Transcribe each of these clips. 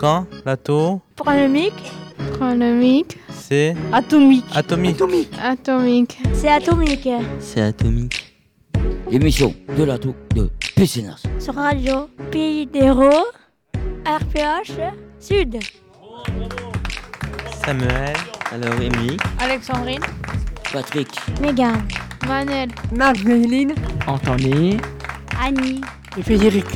quand Lato. Pronomique. Pronomique. C'est Atomique. atomique. Atomique. C'est atomique. C'est atomique. L'émission de Lato de PCNAS. Sur Radio Pays d'Héros, RPH Sud. Samuel. Alors, Émilie, Alexandrine. Patrick, Megan. Manel. Marceline, Anthony, Annie. et Frédéric.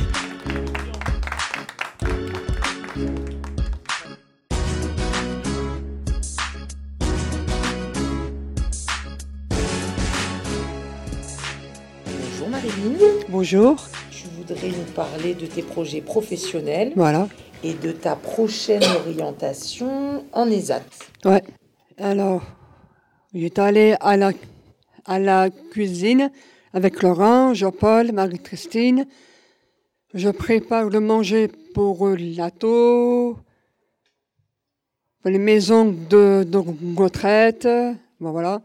Bonjour Marilyn, Bonjour. tu voudrais nous parler de tes projets professionnels Voilà. et de ta prochaine orientation en ESAT. Ouais. Alors, j'étais allé à la cuisine avec Laurent, Jean-Paul, Marie-Christine. Je prépare le manger pour Lato, pour les maisons de retraite. Bon, voilà.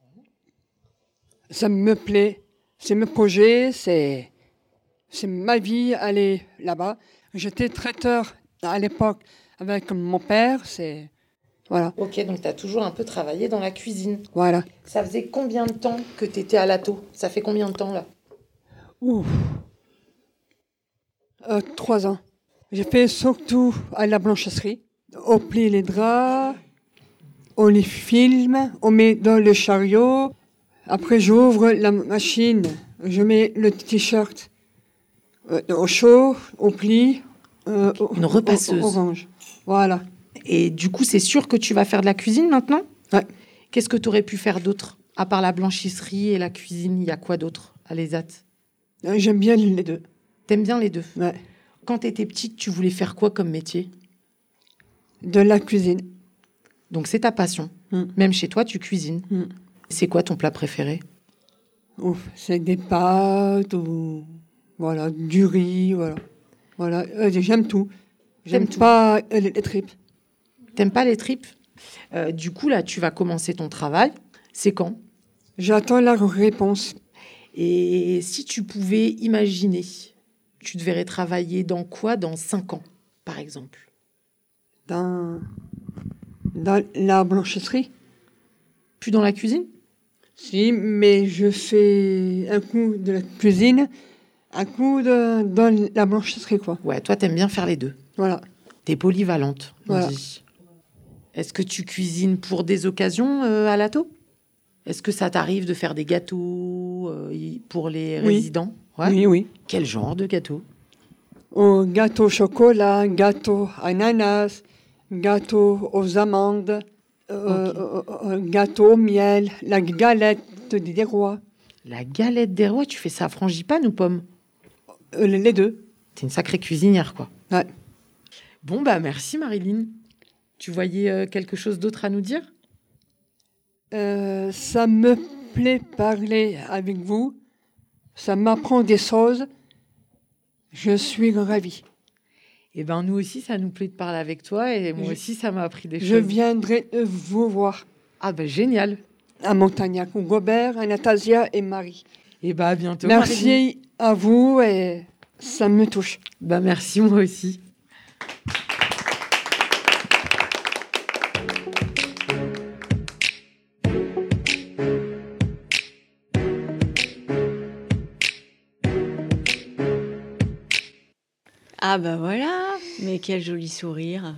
Ça me plaît. C'est mes projets, c'est ma vie, aller là-bas. J'étais traiteur à l'époque avec mon père, c'est... Voilà, Ok, donc tu as toujours un peu travaillé dans la cuisine. voilà. Ça faisait combien de temps que tu étais à Lato? Ça fait combien de temps là? Ouf. 3 ans. J'ai fait surtout à la blanchisserie. On plie les draps, on les filme, on met dans le chariot. Après, j'ouvre la machine, je mets le t-shirt au chaud, on plie. Une repasseuse. On range. Voilà. Et du coup, c'est sûr que tu vas faire de la cuisine maintenant? Ouais. Qu'est-ce que tu aurais pu faire d'autre? À part la blanchisserie et la cuisine, il y a quoi d'autre à l'ESAT? J'aime bien les deux. T'aimes bien les deux? Ouais. Quand tu étais petite, tu voulais faire quoi comme métier? De la cuisine. Donc c'est ta passion. Mm. Même chez toi, tu cuisines. Mm. C'est quoi ton plat préféré? Ouf, c'est des pâtes ou voilà, du riz, voilà. Voilà, j'aime tout. J'aime T'aimes tout. pas les tripes. T'aimes pas les tripes? Du coup, là, tu vas commencer ton travail. C'est quand? J'attends la réponse. Et si tu pouvais imaginer, tu te verrais travailler dans quoi dans 5 ans, par exemple? Dans la blanchisserie. Plus dans la cuisine? Si, mais je fais un coup de la cuisine, un coup dans la blanchisserie, quoi. Ouais, toi, t'aimes bien faire les deux. Voilà. T'es polyvalente, on Voilà. dit. Est-ce que tu cuisines pour des occasions à Lato? Est-ce que ça t'arrive de faire des gâteaux pour les Oui. résidents? Ouais. Oui, oui. Quel genre de gâteau? Au gâteau au chocolat, gâteau ananas, gâteau aux amandes, gâteau au miel, la galette des rois. La galette des rois, tu fais ça à frangipane ou pomme? Les deux. T'es une sacrée cuisinière, quoi. Ouais. Bon, bah merci Marilyn. Tu voyais quelque chose d'autre à nous dire? Ça me plaît parler avec vous. Ça m'apprend des choses. Je suis ravie. Eh ben nous aussi, ça nous plaît de parler avec toi et moi aussi, ça m'a appris des Je choses. viendrai vous voir Ah ben génial. à Montagnac, Robert, Anastasia et Marie. Et bah à bientôt. Marilyn. Merci à vous et ça me touche. Bah merci moi aussi. Ah bah voilà, mais quel joli sourire.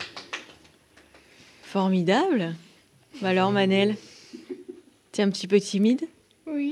Formidable. Bah alors Manel, t'es un petit peu timide? Oui.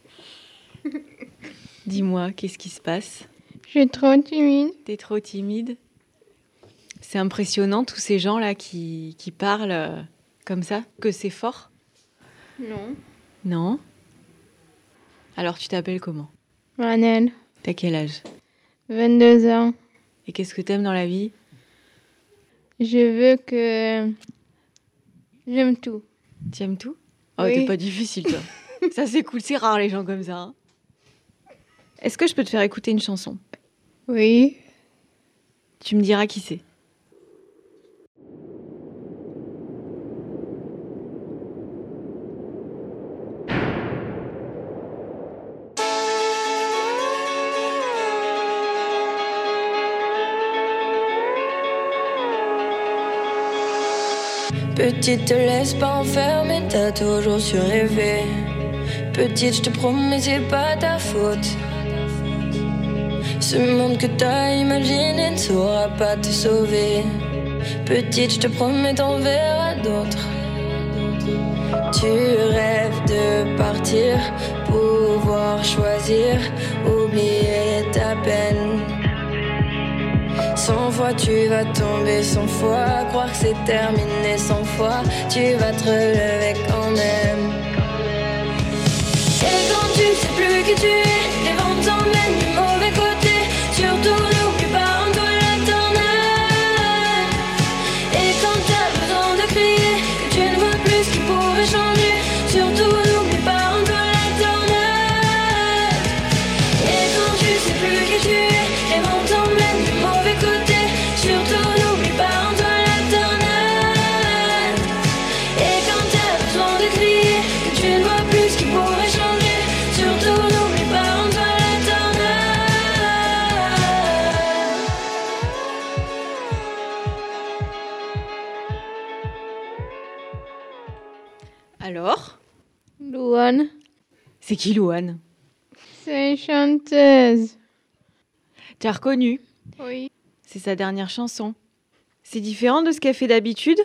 Dis-moi, qu'est-ce qui se passe? Je suis trop timide. T'es trop timide? C'est impressionnant tous ces gens-là qui parlent comme ça, que c'est fort. Non. Non? Alors tu t'appelles comment? Manel, T'as quel âge? 22 ans. Et qu'est-ce que t'aimes dans la vie? Je veux que... J'aime tout. Tu aimes tout? Oh, Oui. t'es pas difficile, toi. Ça, c'est cool. C'est rare, les gens comme ça. Hein. Est-ce que je peux te faire écouter une chanson? Oui. Tu me diras qui c'est. Petite, te laisse pas enfermer, t'as toujours su rêver. Petite, je te promets, c'est pas ta faute. Ce monde que t'as imaginé ne saura pas te sauver. Petite, je te promets, t'en verras d'autres. Tu rêves de partir, pouvoir choisir, oublier ta peine. 100 fois tu vas tomber, 100 fois croire que c'est terminé, 100 fois tu vas te relever quand même. Et quand tu sais plus qui tu es, les vents t'emmènent du mauvais côté. Surtout n'oublie pas en toi l'éternel. Et quand t'as besoin de crier, que tu ne vois plus ce qui pourrait changer, surtout n'oublie pas en toi l'éternel. Et quand tu sais plus qui tu es, les vents t'emmènent du mauvais côté. Surtout n'oublie pas en toi l'éternel. Et quand t'as besoin de crier, que tu ne vois plus ce qui pourrait changer, surtout n'oublie pas en toi l'éternel. Alors, Louane, c'est qui Louane? c'est une chanteuse. Tu as reconnu? Oui. C'est sa dernière chanson. C'est différent de ce qu'elle fait d'habitude?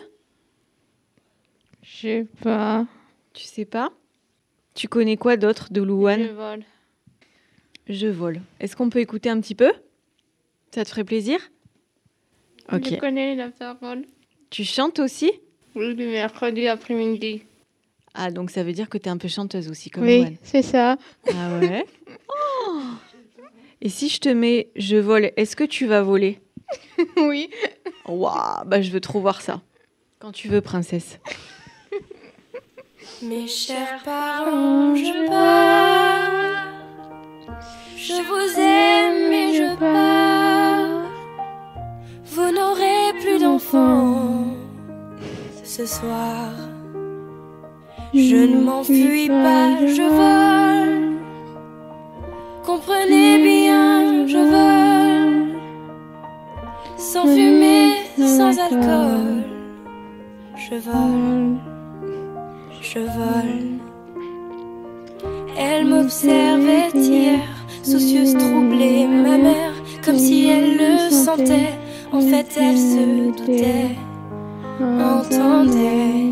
Je sais pas. Tu sais pas? Tu connais quoi d'autre de Louane? Je vole. Je vole. Est-ce qu'on peut écouter un petit peu? Ça te ferait plaisir? Ok. Je connais la parole. Tu chantes aussi? Oui, le mercredi après-midi. Ah, donc ça veut dire que t'es un peu chanteuse aussi, comme Oui, Louane. c'est ça. Ah ouais? Oh. Et si je te mets « je vole », est-ce que tu vas voler? Oui. Waouh, bah je veux trop voir ça. Quand tu veux, princesse. Mes chers parents, je pars. Je vous aime et je pars. Vous n'aurez plus d'enfants ce soir. Je ne m'enfuis pas, je vole. Comprenez bien, je vole. Sans fumée, sans alcool. Je vole. Je vole. Elle m'observait hier, soucieuse, troublée, ma mère, comme si elle le sentait. En fait, elle se doutait, entendait.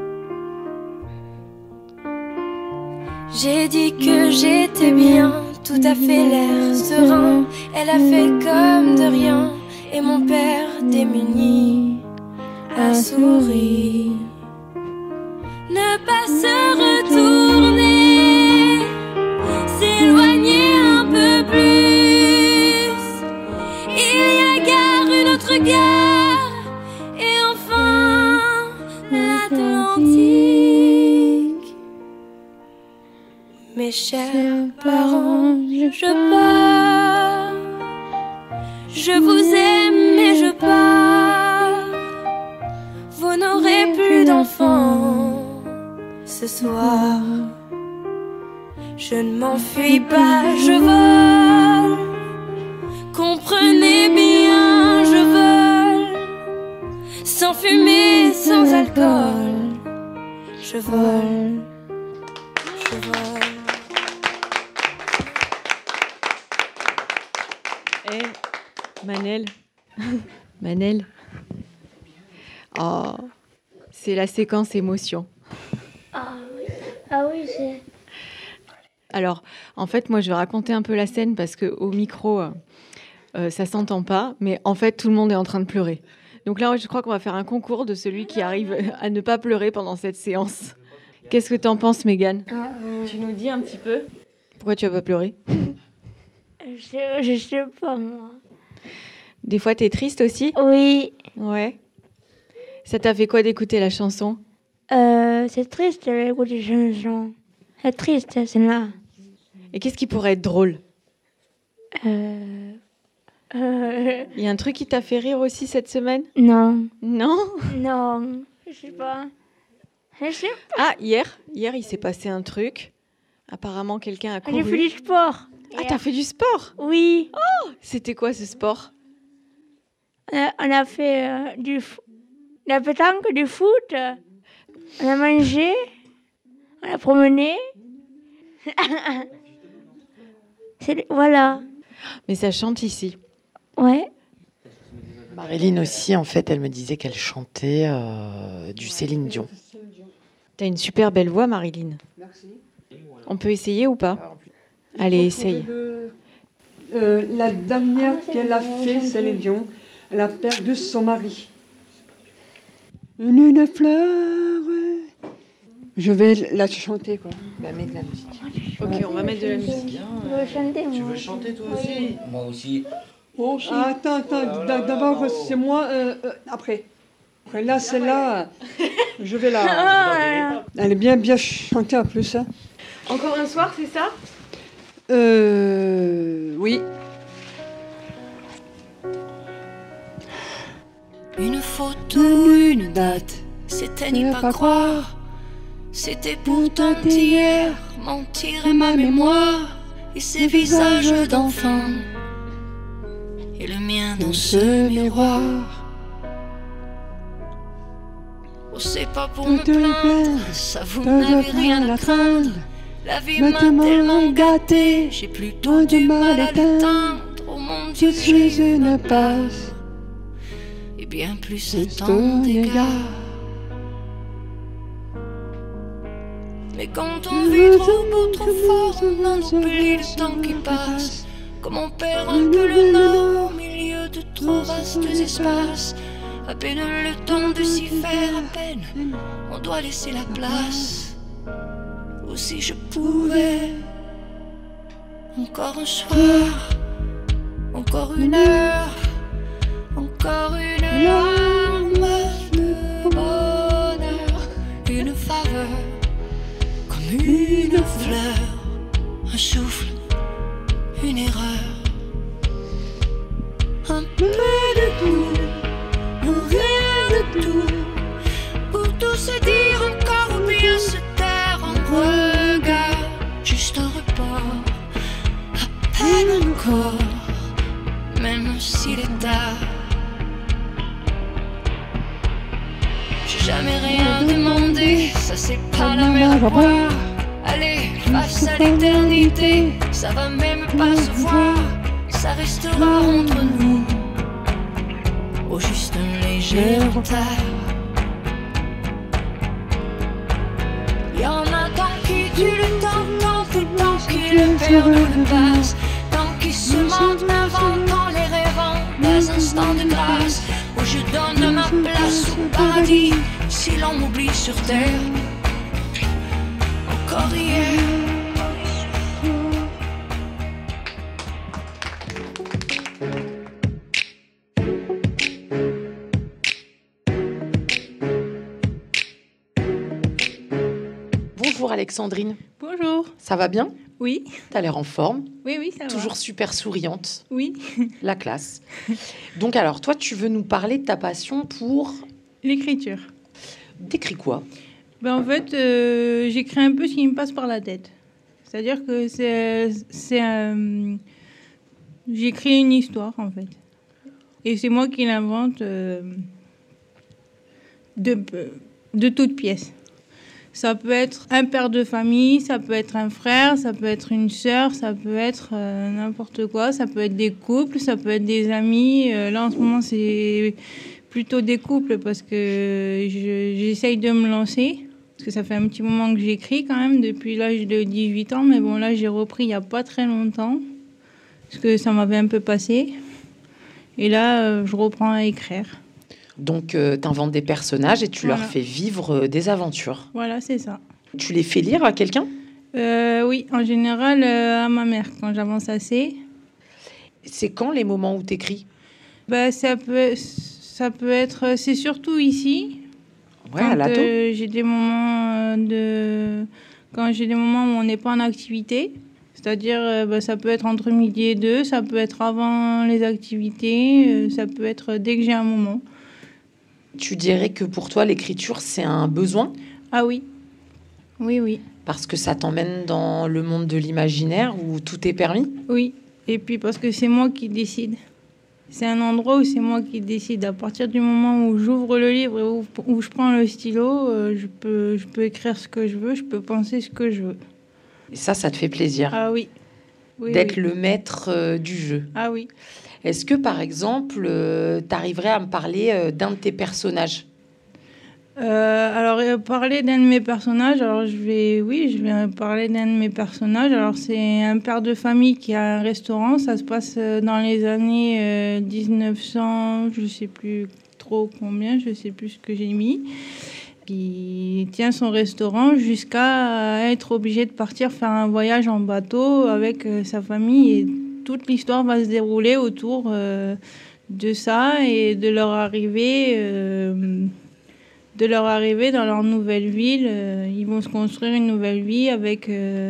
J'ai dit que j'étais bien, tout à fait l'air serein. Elle a fait comme de rien, et mon père démuni a souri. Ne pas se retourner, s'éloigner un peu plus. Il y a gare, une autre gare, et enfin l'Atlantique. Mes chers parents, je pars. Je vous aime et je pars. Vous n'aurez plus d'enfants ce soir. Je ne m'enfuis pas, je vole. Comprenez bien, je vole. Sans fumée, sans alcool. Je vole. Je vole. Eh, Manel. Manel. Oh, c'est la séquence émotion. Ah oui, c'est... Alors, en fait, moi, je vais raconter un peu la scène parce qu'au micro, ça s'entend pas. Mais en fait, tout le monde est en train de pleurer. Donc là, je crois qu'on va faire un concours de celui qui arrive à ne pas pleurer pendant cette séance. Qu'est-ce que t'en penses, Mégane? Tu nous dis un petit peu pourquoi tu vas pas pleurer? Je sais pas, moi. Des fois, t'es triste aussi? Oui. Ouais. Ça t'a fait quoi d'écouter la chanson? C'est triste d'écouter cette chanson. C'est triste, c'est là. Et qu'est-ce qui pourrait être drôle? Euh... Il y a un truc qui t'a fait rire aussi cette semaine? Non. Non? Non. Je sais pas. Je sais pas. Ah, hier, il s'est passé un truc. Apparemment, quelqu'un a couru. J'ai fait du sport. Ah, t'as fait du sport? Oui. C'était quoi ce sport? On a fait du La pétanque, du foot. On a mangé. On a promené. Voilà. Mais ça chante ici. Ouais. Marilyn aussi, en fait, elle me disait qu'elle chantait du Céline Dion. T'as une super belle voix, Marilyn. Merci. On peut essayer ou pas? Allez, essaye. La dernière qu'elle a fait, Céline Dion, elle a perdu son mari. Une fleur. Je vais la chanter, quoi. Bah, mets de la musique. Ok, on va mettre de la musique. Je veux chanter, moi. Tu veux chanter toi aussi? Moi aussi. Attends, d'abord, c'est moi, après. Après, là, celle-là, je vais la... Elle est bien chantée, en plus. Hein. Encore un soir, c'est ça? Oui. Une photo, une date, c'était n'y pas croire. C'était pourtant hier, mentir et ma mémoire. Et ces visages d'enfants, et le mien dans ce miroir. Oh, c'est pas pour me plaindre, ça vous n'avez rien à craindre. La vie m'a tellement gâtée, j'ai plutôt du mal à l'éteindre. Oh mon Dieu, Je suis une passe. et bien plus C'est à ton ton égard. égard. Mais quand on vit trop beau, trop fort, on en oublie le temps qui passe. Comme on perd un peu le nord au milieu de trop vastes espaces. À peine le temps de s'y faire, à peine on doit laisser la place. Ou si je pouvais, encore un soir, encore une heure, encore une larme de bonheur, une faveur. Une fleur, un souffle, une erreur. Un peu de tout, ou rien de tout. Pour tout se dire encore ou bien se taire en regard. Juste un report, à peine encore, même s'il est tard. J'ai jamais rien demandé, ça c'est pas la mer à boire. Allez, face à l'éternité, ça va même pas se voir. Ça restera entre nous, au juste un léger retard. Y'en a tant qui tuent le temps, tant qui le perdent de passe, tant qui se mentent, inventant les rêvant des instants de grâce. Où je donne ma place au paradis, si l'on m'oublie sur terre. Encore hier. Bonjour Alexandrine, Bonjour. ça va bien? Oui, T'as l'air en forme, oui, ça toujours super souriante, va. Oui. la classe. Donc alors, toi, tu veux nous parler de ta passion pour... L'écriture. T'écris quoi? En fait, j'écris un peu ce qui me passe par la tête. C'est-à-dire que j'écris une histoire, en fait. Et c'est moi qui l'invente de toutes pièces. Ça peut être un père de famille, ça peut être un frère, ça peut être une sœur, ça peut être n'importe quoi. Ça peut être des couples, ça peut être des amis. Là, en ce moment, c'est plutôt des couples parce que j'essaye de me lancer. Parce que ça fait un petit moment que j'écris quand même, depuis l'âge de 18 ans. Mais bon, là, j'ai repris il n'y a pas très longtemps. Parce que ça m'avait un peu passé. Et là, je reprends à écrire. Donc, t'inventes des personnages et tu leur fais vivre des aventures. Voilà, c'est ça. Tu les fais lire à quelqu'un? Oui, en général, à ma mère, quand j'avance assez. C'est quand les moments où t'écris? Ça peut être... C'est surtout ici. Ouais, à l'atto. J'ai des moments quand j'ai des moments où on n'est pas en activité. C'est-à-dire, ça peut être entre midi et 2, ça peut être avant les activités, ça peut être dès que j'ai un moment. Tu dirais que pour toi, l'écriture, c'est un besoin? Ah oui. Oui. Parce que ça t'emmène dans le monde de l'imaginaire où tout est permis? Oui. Et puis parce que c'est moi qui décide. c'est un endroit où c'est moi qui décide. À partir du moment où j'ouvre le livre et où je prends le stylo, je peux écrire ce que je veux, je peux penser ce que je veux. Et ça te fait plaisir Ah oui. Oui, d'être oui. le maître du jeu. Ah oui. Est-ce que, par exemple, tu arriverais à me parler d'un de tes personnages? Parler d'un de mes personnages, je vais parler d'un de mes personnages. Alors, c'est un père de famille qui a un restaurant. Ça se passe dans les années 1900, je sais plus trop combien, je sais plus ce que j'ai mis. Il tient son restaurant jusqu'à être obligé de partir faire un voyage en bateau avec sa famille. Et toute l'histoire va se dérouler autour de ça et de leur arrivée dans leur nouvelle ville. Ils vont se construire une nouvelle vie avec...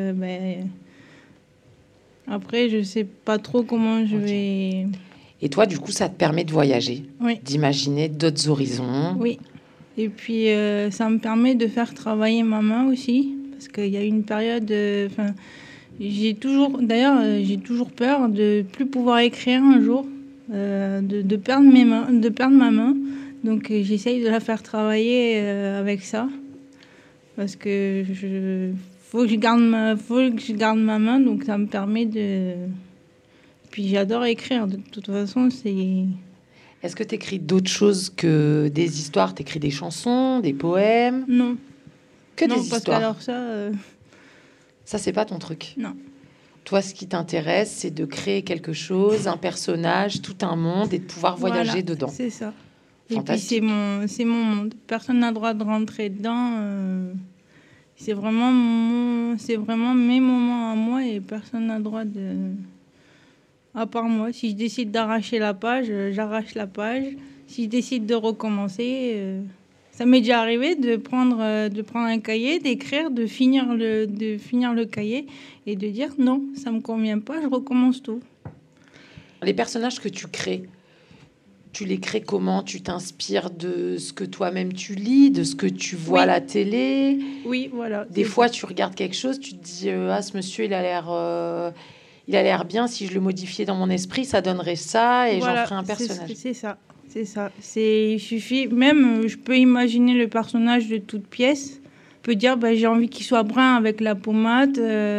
Après, je sais pas trop comment je vais... Et toi, du coup, ça te permet de voyager, Oui. d'imaginer d'autres horizons. Oui. Et puis, ça me permet de faire travailler ma main aussi. Parce qu'il y a une période... j'ai toujours peur de plus pouvoir écrire un jour, de perdre ma main. Donc j'essaye de la faire travailler avec ça, parce que faut que je garde ma main, donc ça me permet de. Puis j'adore écrire. De toute façon, c'est. Est-ce que tu écris d'autres choses que des histoires? Tu écris des chansons, des poèmes? Non. Que non, des parce histoires. Alors ça. Ça, c'est pas ton truc. Non. Toi, ce qui t'intéresse, c'est de créer quelque chose, un personnage, tout un monde, et de pouvoir voyager dedans. C'est ça. Fantastique. Et puis c'est mon monde. Personne n'a le droit de rentrer dedans. C'est vraiment mes moments à moi et personne n'a le droit de. À part moi. Si je décide d'arracher la page, j'arrache la page. Si je décide de recommencer, ça m'est déjà arrivé de prendre un cahier, d'écrire, de finir le cahier et de dire non, ça me convient pas, je recommence tout. Les personnages que tu crées, tu les crées comment? Tu t'inspires de ce que toi-même tu lis, de ce que tu vois à la télé? Oui, voilà. Des fois, tu regardes quelque chose, tu te dis ce monsieur, il a l'air bien. Si je le modifiais dans mon esprit, ça donnerait ça et voilà, j'en ferais un personnage. C'est ça. Il suffit. Même, je peux imaginer le personnage de toute pièce. Je peux dire, j'ai envie qu'il soit brun avec la pommade.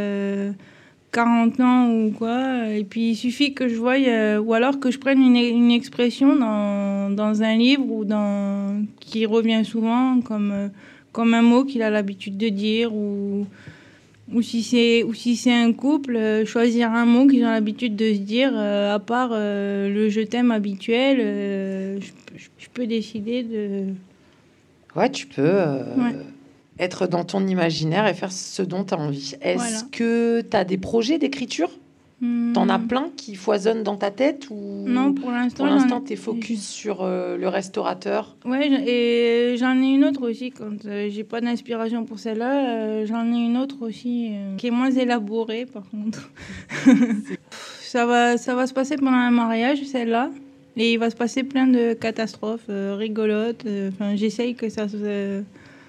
40 ans ou quoi, et puis il suffit que je voie, ou alors que je prenne une expression dans un livre qui revient souvent comme un mot qu'il a l'habitude de dire, ou si c'est un couple, choisir un mot qu'ils ont l'habitude de se dire, à part le je t'aime habituel, je peux décider de... Ouais, tu peux... être dans ton imaginaire et faire ce dont tu as envie. Est-ce que tu as des projets d'écriture? T'en as plein qui foisonnent dans ta tête ou... Non, pour l'instant. Pour l'instant, t'es focus sur le restaurateur. Ouais, et j'en ai une autre aussi. Quand j'ai pas d'inspiration pour celle-là, j'en ai une autre aussi qui est moins élaborée, par contre. ça va se passer pendant un mariage, celle-là. Et il va se passer plein de catastrophes rigolotes. J'essaye que ça se...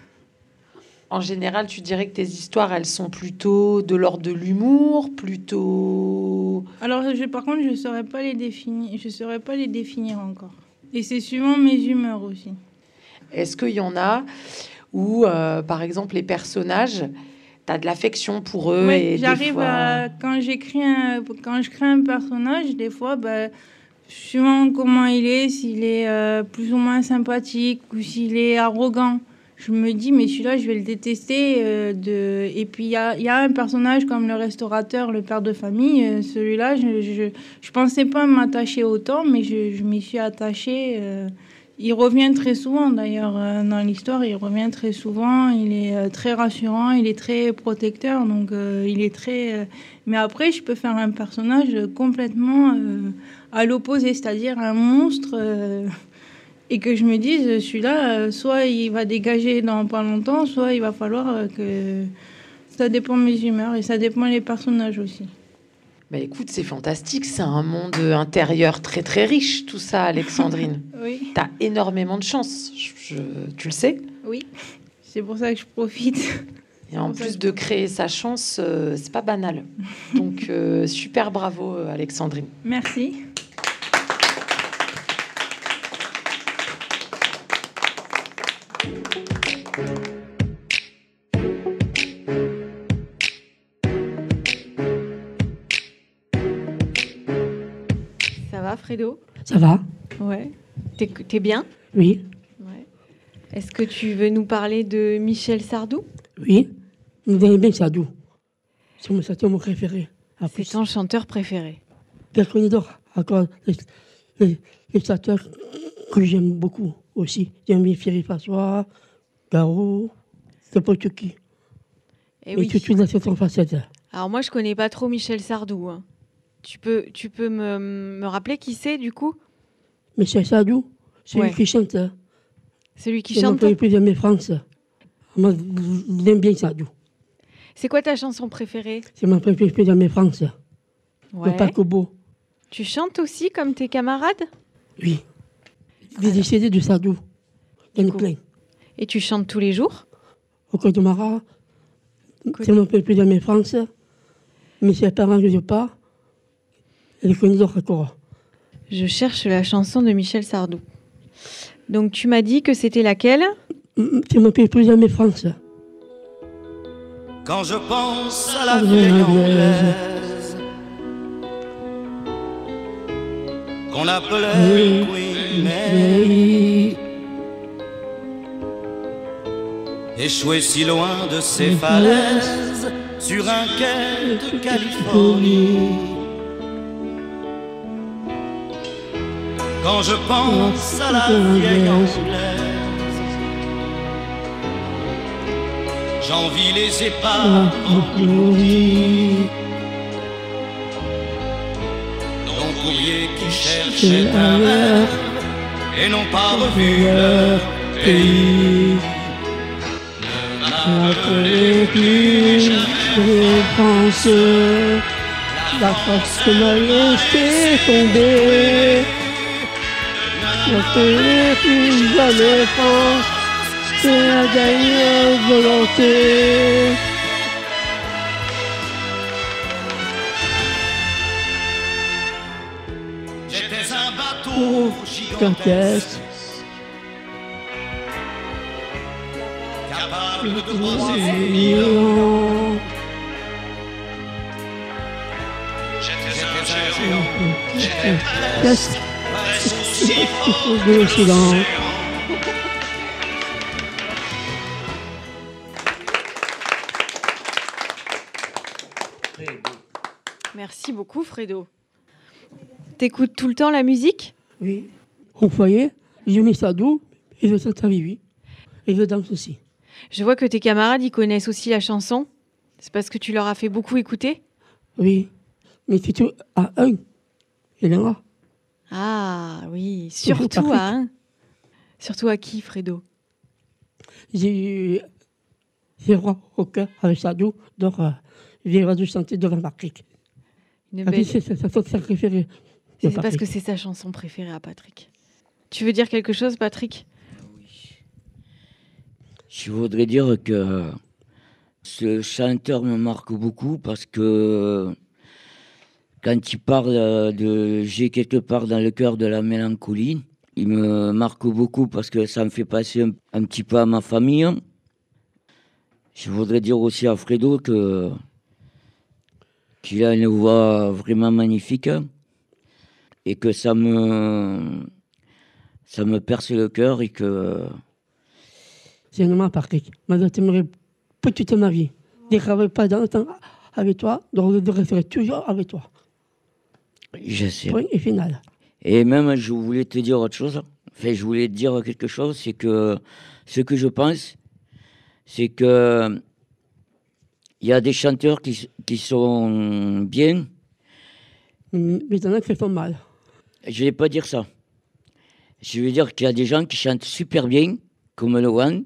En général, tu dirais que tes histoires, elles sont plutôt de l'ordre de l'humour, plutôt... Alors, par contre, je saurais pas les définir encore. Et c'est suivant mes humeurs aussi. Est-ce qu'il y en a où, par exemple, les personnages, tu as de l'affection pour eux? Oui, et j'arrive à... Quand je crée un personnage, des fois, suivant comment il est, s'il est plus ou moins sympathique ou s'il est arrogant, je me dis, mais celui-là, je vais le détester. Et puis, il y a un personnage comme le restaurateur, le père de famille. Celui-là, je pensais pas m'attacher autant, mais je m'y suis attachée. Il revient très souvent, d'ailleurs, dans l'histoire. Il revient très souvent. Il est très rassurant. Il est très protecteur. Donc, il est très... Mais après, je peux faire un personnage complètement à l'opposé, c'est-à-dire un monstre... Et que je me dise, celui-là, soit il va dégager dans pas longtemps, soit il va falloir que... Ça dépend de mes humeurs et ça dépend des personnages aussi. Écoute, c'est fantastique. C'est un monde intérieur très, très riche, tout ça, Alexandrine. Oui. T'as énormément de chance. Tu le sais? Oui. C'est pour ça que je profite. Et en plus de créer sa chance, c'est pas banal. Donc, super bravo, Alexandrine. Merci. Ça va, Fredo? Ça va? Ouais. T'es bien? Oui. Ouais. Est-ce que tu veux nous parler de Michel Sardou? Oui. Vous aimez bien Sardou. C'est mon préféré. C'est ton chanteur préféré. Personne d'autre. Encore les chanteurs que j'aime beaucoup aussi. J'aime bien Thierry François, Garou, n'importe qui. Et oui. Toute la chanson facette. Alors moi, je connais pas trop Michel Sardou. Hein. Tu peux me rappeler qui c'est, du coup? Michel Sardou, c'est lui qui chante. Celui qui chante. chante. C'est mon préféré France. Moi, j'aime bien Sardou. C'est quoi ta chanson préférée? C'est mon préféré de France. Ouais. Le Pacobo. Tu chantes aussi comme tes camarades? Oui. Des décédés de Sardou. Il y en a plein. Et tu chantes tous les jours? Au Côte de Marat. C'est mon préféré de France. Mais ses parents, je ne sais pas. Et les connais d'autres encore. Je cherche la chanson de Michel Sardou. Donc tu m'as dit que c'était laquelle? C'est mon préféré de France. Quand je pense à la vieille anglaise qu'on appelait Queen Mary, échouée si loin de ses falaises sur un quai de Californie. Quand je pense à la vieille anglaise, j'envie les épaves endolories, nos courriers qui cherchaient un rêve et n'ont pas revu leur pays. Ne m'appelez plus jamais France, la France m'a laissé tomber. Ne m'appelez plus jamais France, c'est la dernière volonté. J'étais un bateau gigantesque, capable de brasser l'Iran. J'étais un géant, j'étais presque aussi fort que l'océan. Merci beaucoup, Fredo. T'écoutes tout le temps la musique? Oui. Au foyer, je mets Sardou et je chante avec lui. Et je danse aussi. Je vois que tes camarades, ils connaissent aussi la chanson. C'est parce que tu leur as fait beaucoup écouter? Oui. Mais c'est tout à un. Il y en a. Ah oui, surtout à un. Surtout à qui, Fredo? J'ai roi au cœur avec Sardou, donc j'ai dû chanter devant Patrick. C'est sa chanson préférée. C'est parce que c'est sa chanson préférée à Patrick. Tu veux dire quelque chose, Patrick? Oui. Je voudrais dire que ce chanteur me marque beaucoup parce que quand il parle de « j'ai quelque part dans le cœur de la mélancolie », il me marque beaucoup parce que ça me fait passer un petit peu à ma famille. Je voudrais dire aussi à Fredo qu'il a une voix vraiment magnifique et que ça me perce le cœur et que... C'est un Patrick. Moi, je t'aimerais pour toute ma vie. Je ne travaille pas dans le temps avec toi, donc je resterai toujours avec toi. Je sais. Point et final. Et même, je voulais te dire autre chose. Enfin, je voulais te dire quelque chose, c'est que ce que je pense, c'est que il y a des chanteurs qui sont bien. Mais il y en a qui font mal. Je ne vais pas dire ça. Je veux dire qu'il y a des gens qui chantent super bien, comme Lohan.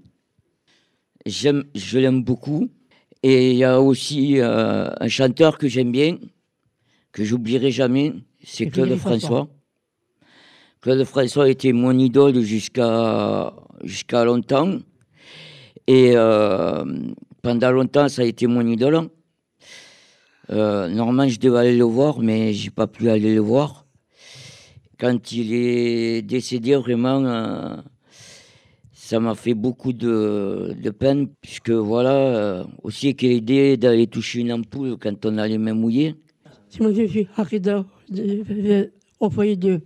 Je l'aime beaucoup. Et il y a aussi un chanteur que j'aime bien, que j'oublierai jamais, c'est Claude François. Claude François était mon idole jusqu'à longtemps. Et pendant longtemps, ça a été mon idole. Normalement, je devais aller le voir, mais je n'ai pas pu aller le voir. Quand il est décédé, vraiment, Ça m'a fait beaucoup de peine, puisque voilà, aussi qu'il y ait l'idée d'aller toucher une ampoule quand on a les mains mouillées. Si moi je suis arrêté au foyer de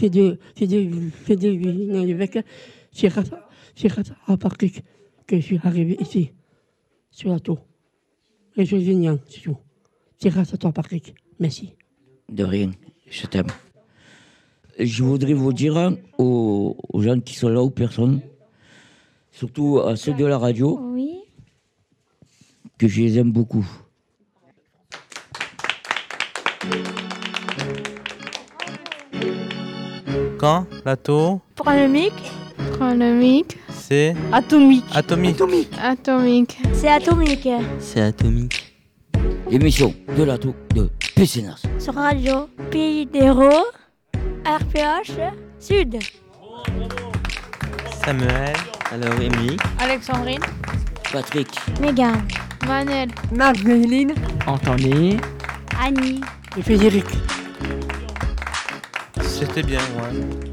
l'évêque, c'est grâce à Patrick que je suis arrivé ici, sur la tour. Et je suis venu, c'est tout. C'est grâce à toi, Patrick. Merci. De rien, je t'aime. Je voudrais vous dire aux gens qui sont là, aux personnes, surtout à ceux de la radio, Oui. que je les aime beaucoup. Quand la tour, Prends le mic. c'est Atomique. atomique. C'est atomique. C'est atomique. L'émission de la tour de Pézenas. Sur Radio Pays d'Héros, RPH Sud. Samuel, Alors, Émilie, Alexandrine. Patrick. Megan. Manel. Marveline. Anthony, Annie. Et Frédéric. c'était bien, ouais.